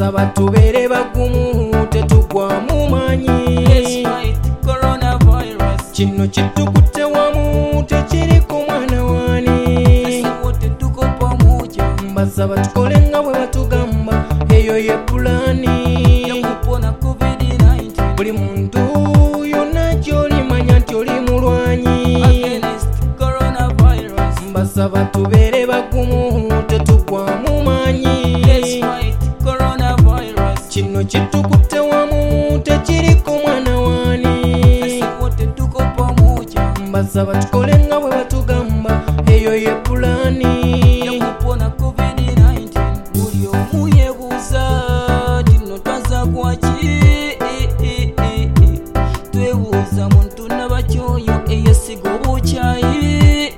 mbasaba tubeere bagumu tetugwa mu maanyi. Kino kitukutte wamu tekiriko mwana waani. Mbasaba tukole nga bwe batugamba eyo ye pulaani. Buli muntu yonna gy'olimanya nti oli mulwanyi. Mbasaba tubeere bagumu tetugwa mu maanyi. Kino kitukutte wamu tekiriko mwana waani. Mbasaba tukole nga bwe batugamba eyo ye pulaani. Buli omu yeebuuza tino twaza kwaki. Twebuuza muntu nabakyoyo eyesiga obukyayi.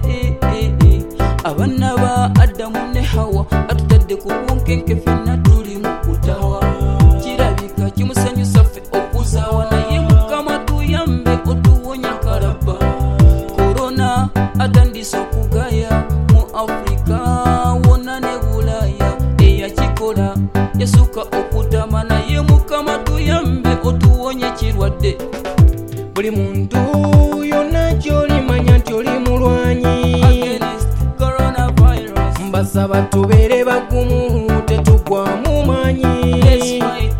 Abaana ba Adamu ne Hawa atutadde ku bunkenke ffenna tuli mu kutawa. Kirabika kimusanyusa ffe okuzaawa naye Mukama tuyambe otuwonya kalaba. Korona atandise okugaya mu Afrika wonna ne Bulaaya. Eyakikola yasooka okutama naye Mukama tuyambe otuwonye kirwadde. Buli muntu yonna gy'olimanya nti oli mulwanyi. Mbasaba tubeere bagumu tetugwa mu maanyi.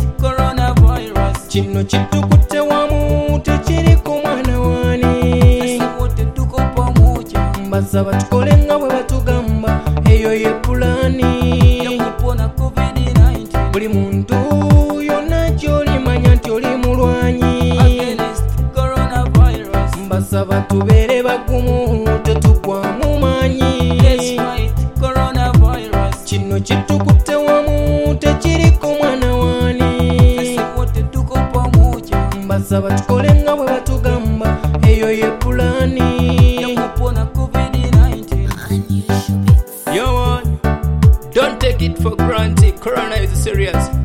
Kino kitukutte wamu tekiriko mwana waani. Mbasaba tukole nga bwe batugamba eyo ye pulaani. Buli muntu yonna gy'olimanya nti oli mulwanyi. Mbasaba tubeere bagumu tetugwa mu maanyi. Kino kitukutte wamu tekiriko mwana waani. Mbasaba tukole nga bwe batugamba eyo ye pulaani. Yo man, don't take it for granted. Corona is serious.